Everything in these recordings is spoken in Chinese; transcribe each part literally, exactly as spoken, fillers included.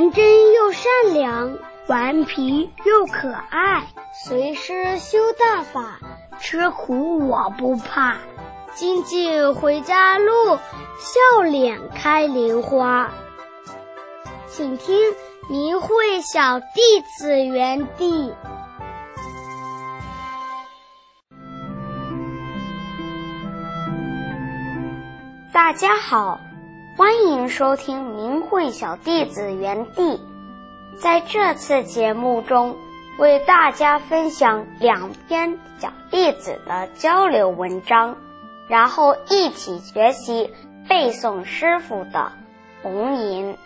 纯真又善良，顽皮又可爱。随师修大法，吃苦我不怕。金锭回家路，笑脸开莲花。请听明慧小弟子园地。大家好，欢迎收听明慧小弟子园地。在这次节目中，为大家分享两篇小弟子的交流文章，然后一起学习背诵师父的红吟。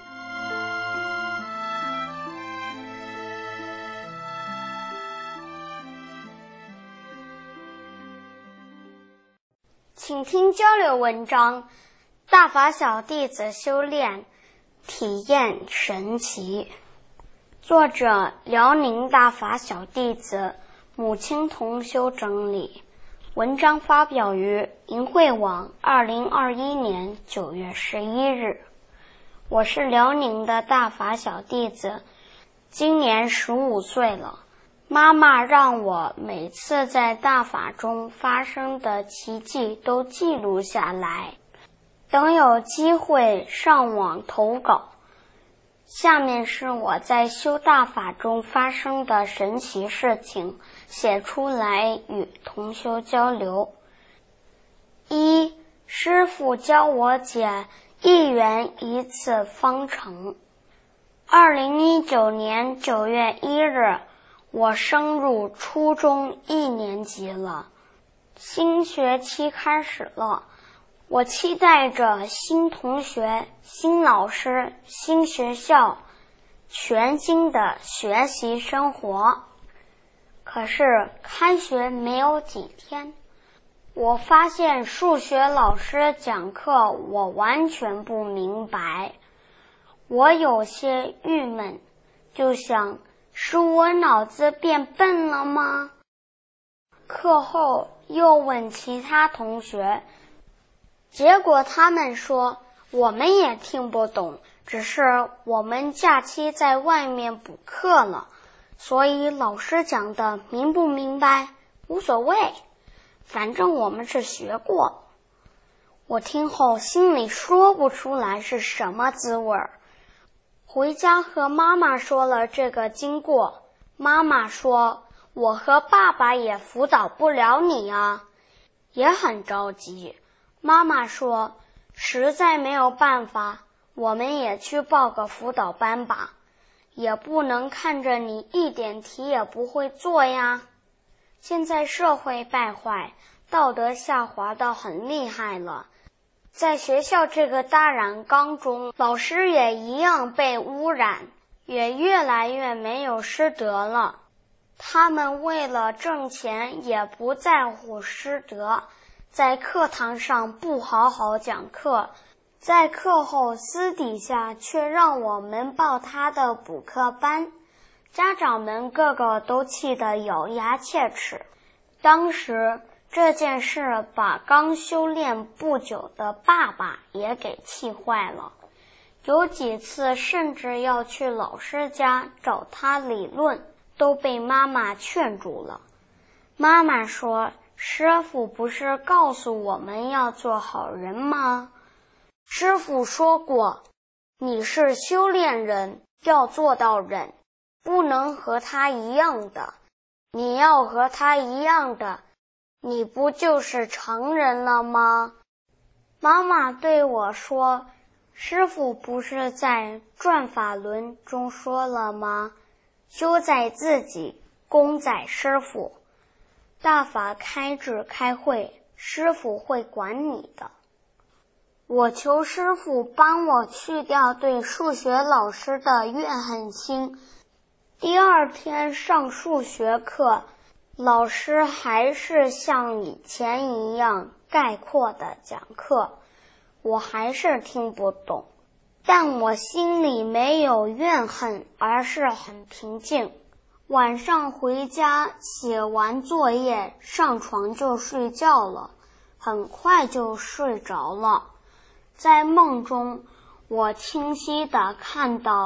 请听交流文章：大法小弟子修炼体验神奇。作者：辽宁大法小弟子母亲同修整理。文章发表于明慧网二零二一年九月十一日。我是辽宁的大法小弟子，今年十五岁了。妈妈让我每次在大法中发生的奇迹都记录下来，等有机会上网投稿。下面是我在修大法中发生的神奇事情，写出来与同修交流。一、师父教我解一元一次方程。二零一九年九月一日，我升入初中一年级了，新学期开始了。我期待着新同学、新老师、新学校，全新的学习生活。可是开学没有几天，我发现数学老师讲课我完全不明白，我有些郁闷，就想是我脑子变笨了吗？课后又问其他同学，结果他们说我们也听不懂，只是我们假期在外面补课了，所以老师讲的明不明白无所谓，反正我们是学过。我听后心里说不出来是什么滋味儿。回家和妈妈说了这个经过，妈妈说我和爸爸也辅导不了你啊，也很着急。妈妈说实在没有办法，我们也去报个辅导班吧，也不能看着你一点题也不会做呀。现在社会败坏，道德下滑得很厉害了，在学校这个大染缸中，老师也一样被污染，也越来越没有师德了。他们为了挣钱也不在乎师德，在课堂上不好好讲课，在课后私底下却让我们报他的补课班，家长们个个都气得咬牙切齿。当时这件事把刚修炼不久的爸爸也给气坏了，有几次甚至要去老师家找他理论，都被妈妈劝住了。妈妈说，师父不是告诉我们要做好人吗？师父说过，你是修炼人，要做到忍，不能和他一样的。你要和他一样的，你不就是成人了吗？妈妈对我说，师父不是在转法轮中说了吗？修在自己，功在师父。大法开智开会，师父会管你的。我求师父帮我去掉对数学老师的怨恨心。第二天上数学课，老师还是像以前一样概括的讲课，我还是听不懂，但我心里没有怨恨，而是很平静。晚上回家写完作业，上床就睡觉了，很快就睡着了。在梦中，我清晰地看到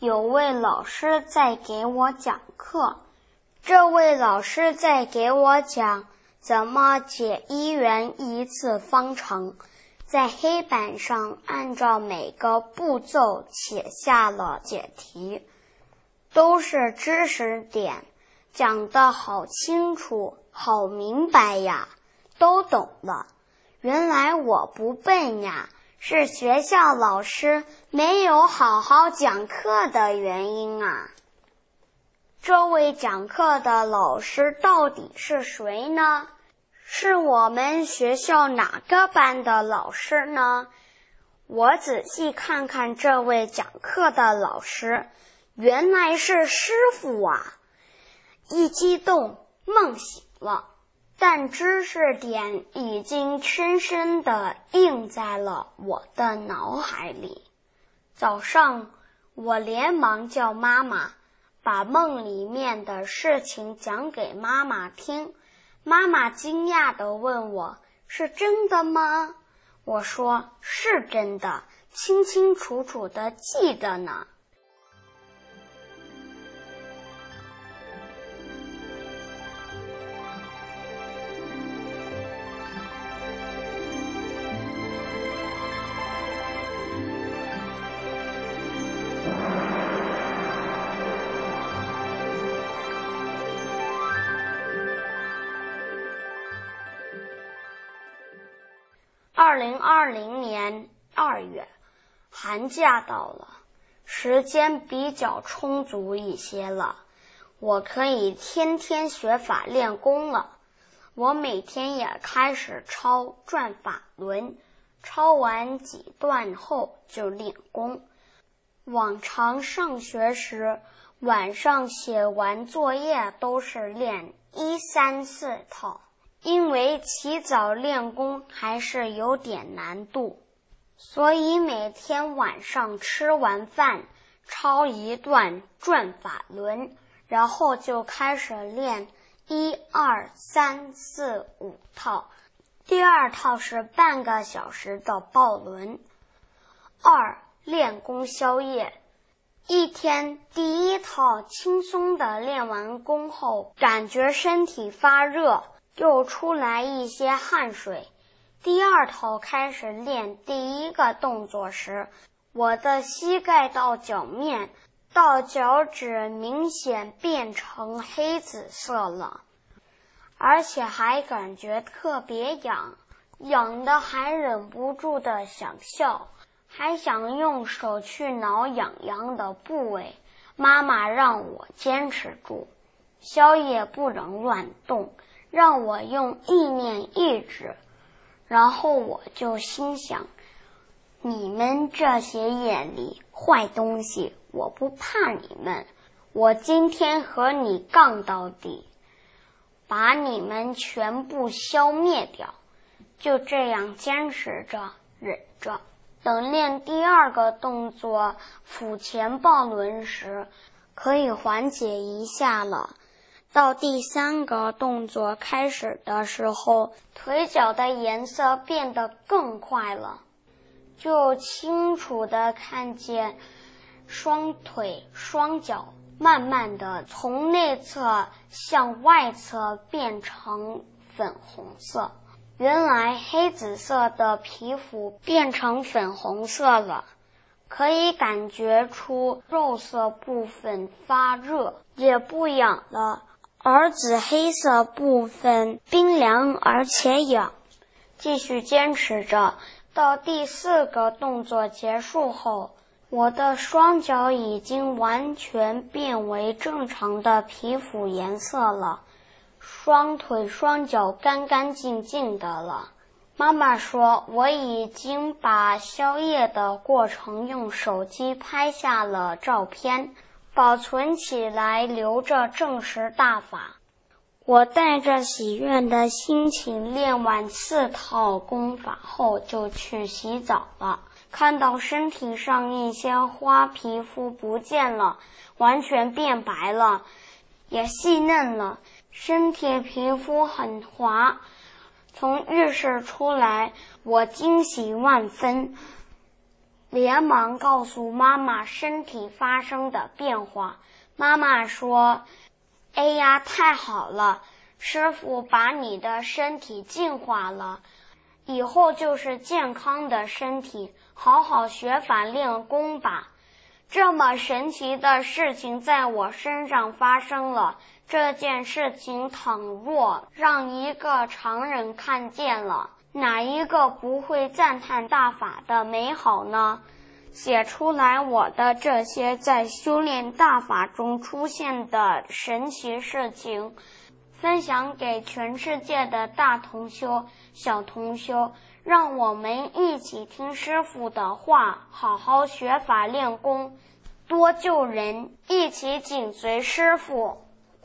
有位老师在给我讲课。这位老师在给我讲怎么解一元一次方程，在黑板上按照每个步骤写下了解题，都是知识点，讲得好清楚，好明白呀，都懂了。原来我不笨呀，是学校老师没有好好讲课的原因啊。这位讲课的老师到底是谁呢？是我们学校哪个班的老师呢？我仔细看看这位讲课的老师，原来是师傅啊！一激动，梦醒了，但知识点已经深深地印在了我的脑海里。早上，我连忙叫妈妈，把梦里面的事情讲给妈妈听。妈妈惊讶地问我，是真的吗？我说，是真的，清清楚楚地记得呢。二零二零年二月，寒假到了，时间比较充足一些了，我可以天天学法练功了。我每天也开始抄转法轮，抄完几段后就练功。往常上学时，晚上写完作业都是练一三四套。因为起早练功还是有点难度，所以每天晚上吃完饭抄一段转法轮，然后就开始练一二三四五套。第二套是半个小时的抱轮。二、练功宵夜。一天第一套轻松的练完功后，感觉身体发热，又出来一些汗水。第二套开始练第一个动作时，我的膝盖到脚面到脚趾明显变成黑紫色了，而且还感觉特别痒，痒的还忍不住的想笑，还想用手去挠痒痒的部位。妈妈让我坚持住，宵夜不能乱动，让我用意念抑制。然后我就心想，你们这些眼里坏东西，我不怕你们，我今天和你杠到底，把你们全部消灭掉。就这样坚持着，忍着。等练第二个动作腹前抱轮时，可以缓解一下了。到第三个动作开始的时候，腿脚的颜色变得更快了，就清楚地看见双腿双脚慢慢地从内侧向外侧变成粉红色。原来黑紫色的皮肤变成粉红色了，可以感觉出肉色部分发热，也不痒了，而紫黑色部分冰凉而且痒。继续坚持着，到第四个动作结束后，我的双脚已经完全变为正常的皮肤颜色了，双腿双脚干干净净的了。妈妈说，我已经把宵夜的过程用手机拍下了照片，保存起来留着证实大法。我带着喜悦的心情练完四套功法后就去洗澡了，看到身体上一些花皮肤不见了，完全变白了，也细嫩了，身体皮肤很滑。从浴室出来，我惊喜万分， 连忙告诉妈妈身体发生的变化。妈妈说：哎呀，太好了，师父把你的身体净化了，以后就是健康的身体，好好学法练功吧。这么神奇的事情在我身上发生了，这件事情倘若让一个常人看见了，哪一个不会赞叹大法的美好呢？写出来我的这些在修炼大法中出现的神奇事情，分享给全世界的大同修、小同修，让我们一起听师父的话，好好学法练功，多救人，一起紧随师父。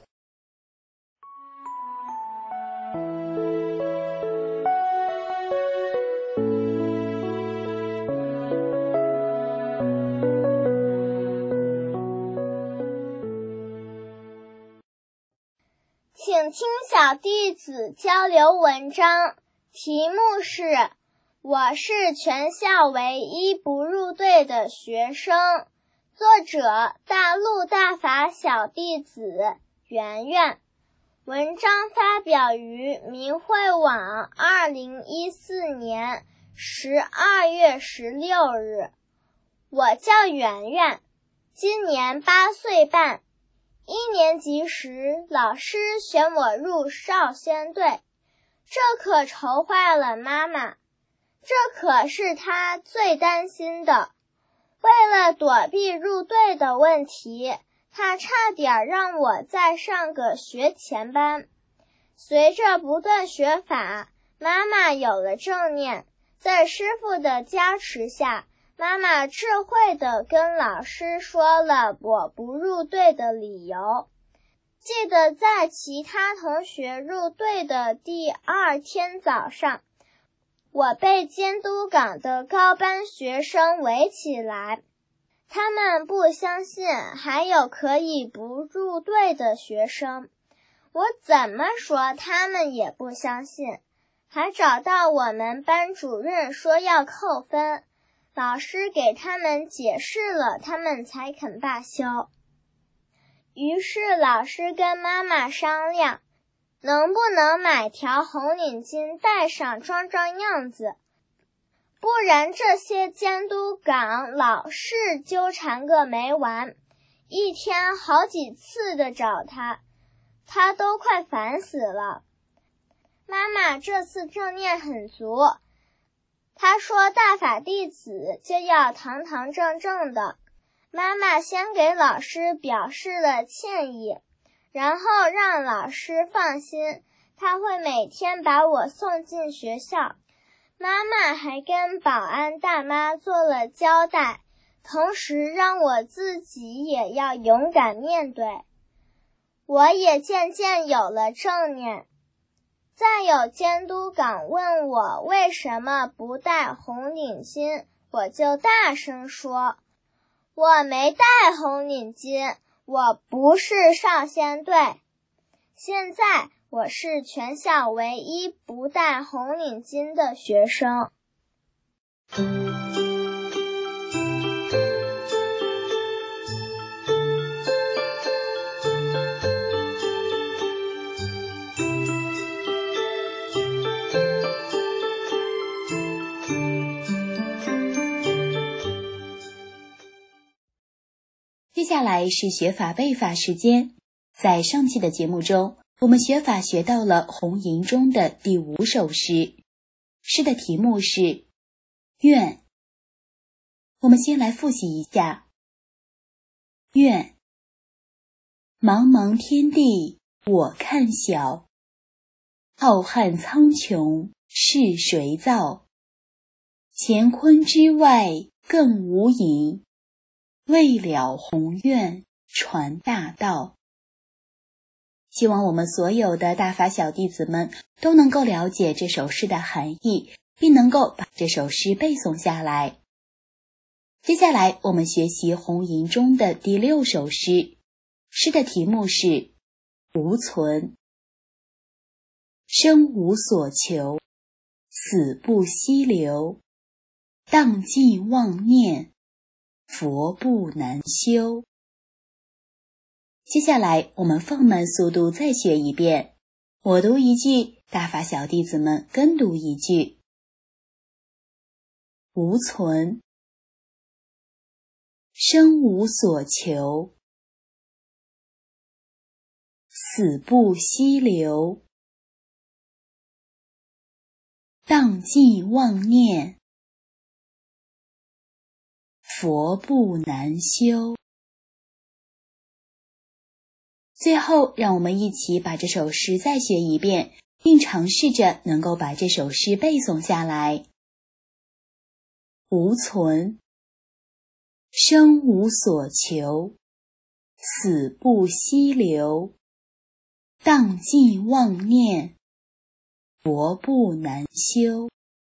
请听小弟子交流文章，题目是《我是全校唯一不入队的学生》，作者大陆大法小弟子圆圆。文章发表于明慧网二零一四年十二月十六日。我叫圆圆，今年八岁半。一年级时，老师选我入少先队，这可愁坏了妈妈，这可是她最担心的。为了躲避入队的问题，她差点让我再上个学前班。随着不断学法，妈妈有了正念，在师父的加持下，妈妈智慧地跟老师说了我不入队的理由。记得在其他同学入队的第二天早上，我被监督岗的高班学生围起来，他们不相信还有可以不入队的学生，我怎么说他们也不相信，还找到我们班主任说要扣分。老师给他们解释了，他们才肯罢休。于是老师跟妈妈商量，能不能买条红领巾戴上装装样子，不然这些监督岗老是纠缠个没完，一天好几次的找他，他都快烦死了。妈妈这次正念很足，他说大法弟子就要堂堂正正的。妈妈先给老师表示了歉意，然后让老师放心，他会每天把我送进学校。妈妈还跟保安大妈做了交代，同时让我自己也要勇敢面对。我也渐渐有了正念。再有监督岗问我为什么不戴红领巾，我就大声说，我没戴红领巾，我不是少先队。现在我是全校唯一不戴红领巾的学生。 接下来是学法背法时间。在上期的节目中，我们学法学到了红吟中的第五首诗，诗的题目是愿。我们先来复习一下。愿，茫茫天地我看小，浩瀚苍穹是谁造？乾坤之外更无垠，为了宏愿传大道。希望我们所有的大法小弟子们都能够了解这首诗的含义，并能够把这首诗背诵下来。接下来我们学习红吟中的第六首诗，诗的题目是无存。生无所求，死不息留， 荡尽妄念，佛不难修。接下来我们放慢速度再学一遍，我读一句，大法小弟子们跟读一句。无存，生无所求，死不息流，荡尽妄念，佛不难修。最后，让我们一起把这首诗再学一遍，并尝试着能够把这首诗背诵下来。无存，生无所求，死不息流，荡尽妄念，佛不难修。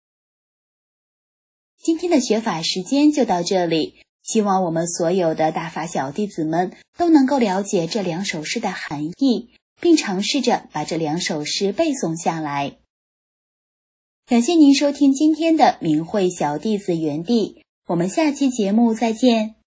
今天的学法时间就到这里，希望我们所有的大法小弟子们都能够了解这两首诗的含义，并尝试着把这两首诗背诵下来。感谢您收听今天的明慧小弟子园地，我们下期节目再见。